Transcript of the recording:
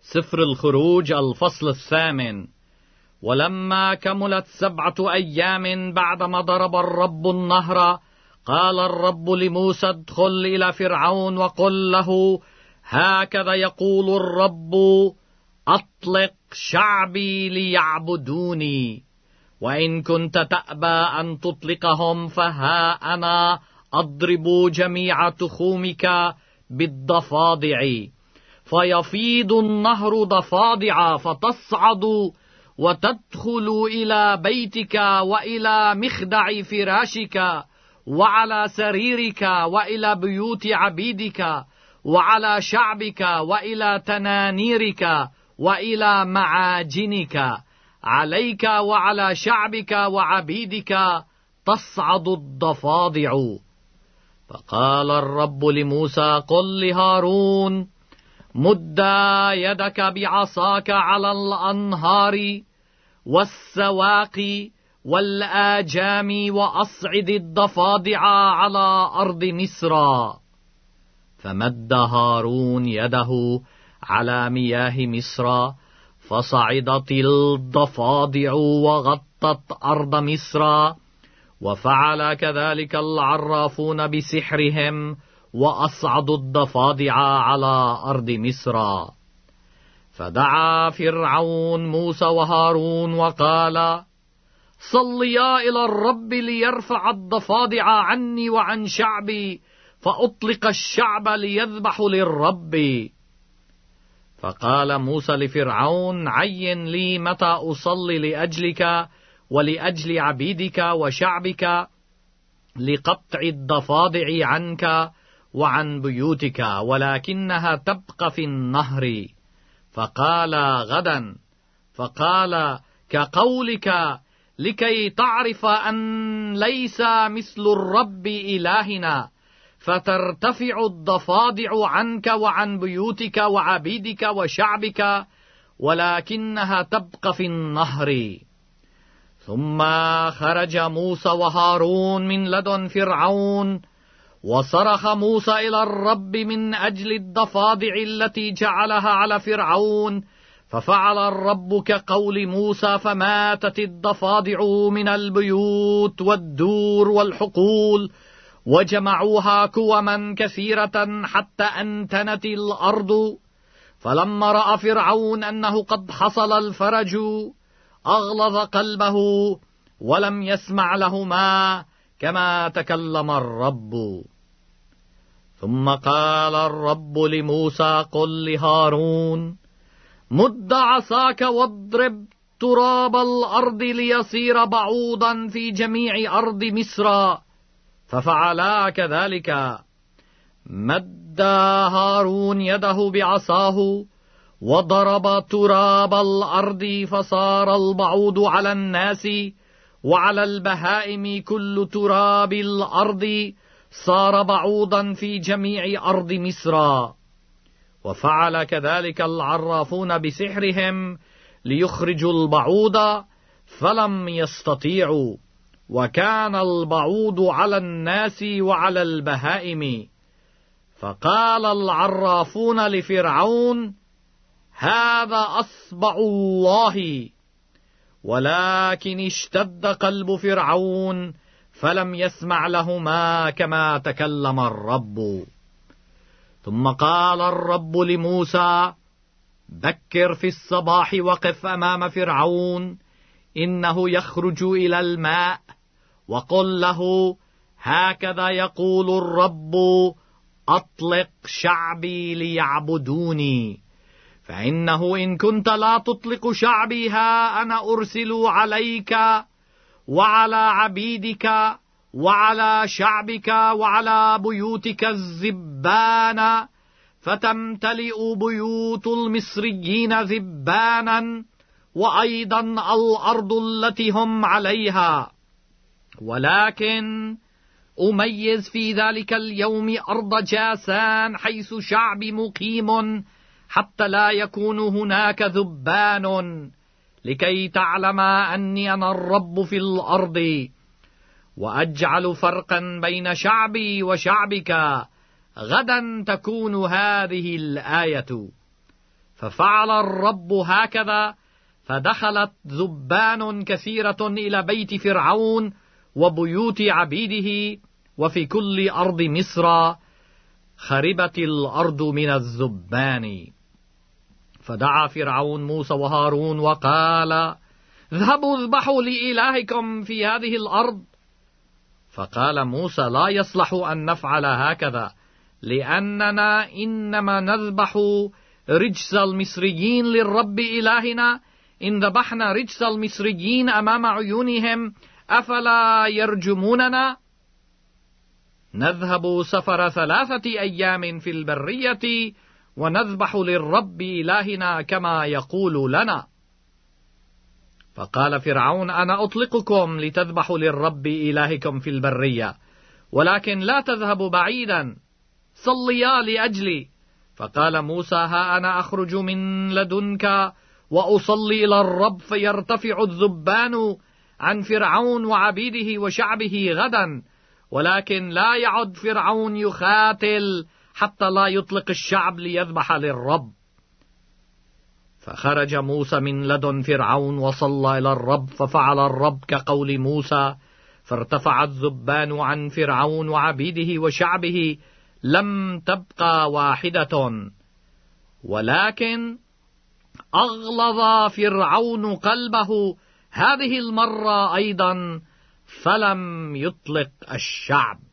سفر الخروج الفصل 8. ولما كملت 7 أيام بعدما ضرب الرب النهر، قال الرب لموسى: ادخل إلى فرعون وقل له: هكذا يقول الرب: أطلق شعبي ليعبدوني، وإن كنت تأبى أن تطلقهم فها أنا أضرب جميع تخومك بالضفادع، فيفيض النهر ضفادع، فتصعد وتدخل إلى بيتك وإلى مخدع فراشك وعلى سريرك وإلى بيوت عبيدك وعلى شعبك وإلى تنانيرك وإلى معاجنك، عليك وعلى شعبك وعبيدك تصعد الضفادع. فقال الرب لموسى: قل لهارون: مد يدك بعصاك على الأنهار والسواقي والآجام وأصعد الضفادع على أرض مصر. فمد هارون يده على مياه مصر، فصعدت الضفادع وغطت أرض مصر، وفعل كذلك العرافون بسحرهم وأصعدوا الضفادع على أرض مصر. فدعا فرعون موسى وهارون وقال: صليا إلى الرب ليرفع الضفادع عني وعن شعبي، فأطلق الشعب ليذبح للرب. فقال موسى لفرعون: عين لي متى أصلي لأجلك ولأجل عبيدك وشعبك لقطع الضفادع عنك وعن بيوتك، ولكنها تبقى في النهر. فقال: غدا. فقال: كقولك، لكي تعرف أن ليس مثل الرب إلهنا، فترتفع الضفادع عنك وعن بيوتك وعبيدك وشعبك، ولكنها تبقى في النهر. ثم خرج موسى وهارون من لدن فرعون، وصرخ موسى إلى الرب من أجل الضفادع التي جعلها على فرعون، ففعل الرب كقول موسى، فماتت الضفادع من البيوت والدور والحقول، وجمعوها كوما كثيرة حتى أنتنت الأرض. فلما رأى فرعون أنه قد حصل الفرج، أغلظ قلبه ولم يسمع لهما كما تكلم الرب. ثم قال الرب لموسى: قل لهارون: مد عصاك واضرب تراب الأرض ليصير بعوضا في جميع أرض مصر. ففعلا كذلك. مد هارون يده بعصاه وضرب تراب الأرض، فصار البعوض على الناس وعلى البهائم، كل تراب الأرض صار بعوضا في جميع أرض مصر. وفعل كذلك العرافون بسحرهم ليخرجوا البعوض، فلم يستطيعوا، وكان البعوض على الناس وعلى البهائم. فقال العرافون لفرعون: هذا أصبع الله. ولكن اشتد قلب فرعون فلم يسمع لهما كما تكلم الرب. ثم قال الرب لموسى: بكر في الصباح وقف أمام فرعون، إنه يخرج إلى الماء، وقل له: هكذا يقول الرب: أطلق شعبي ليعبدوني، فإنه إن كنت لا تطلق شعبي، ها أنا أرسل عليك وعلى عبيدك وعلى شعبك وعلى بيوتك الذبان، فتمتلئ بيوت المصريين ذبانا، وأيضا الأرض التي هم عليها. ولكن أميز في ذلك اليوم أرض جاسان، حيث شعبي مقيم، حتى لا يكون هناك ذبان، لكي تعلم أني أنا الرب في الأرض. وأجعل فرقا بين شعبي وشعبك، غدا تكون هذه الآية. ففعل الرب هكذا، فدخلت ذبان كثيرة إلى بيت فرعون وبيوت عبيده، وفي كل أرض مصر خربت الأرض من الذبان. فدعا فرعون موسى وهارون وقال: اذهبوا اذبحوا لإلهكم في هذه الأرض. فقال موسى: لا يصلح أن نفعل هكذا، لأننا إنما نذبح رجس المصريين للرب إلهنا. إن ذبحنا رجس المصريين أمام عيونهم أفلا يرجموننا؟ نذهب سفر 3 أيام في البرية ونذبح للرب إلهنا كما يقول لنا. فقال فرعون: أنا أطلقكم لتذبحوا للرب إلهكم في البرية، ولكن لا تذهبوا بعيدا، صليا لأجلي. فقال موسى: ها أنا أخرج من لدنك وأصلي إلى الرب، فيرتفع الذبان عن فرعون وعبيده وشعبه غدا، ولكن لا يعد فرعون يخاتل حتى لا يطلق الشعب ليذبح للرب. فخرج موسى من لدن فرعون وصلى إلى الرب، ففعل الرب كقول موسى، فارتفع الذبان عن فرعون وعبيده وشعبه، لم تبقى واحدة. ولكن أغلظ فرعون قلبه هذه المرة أيضا، فلم يطلق الشعب.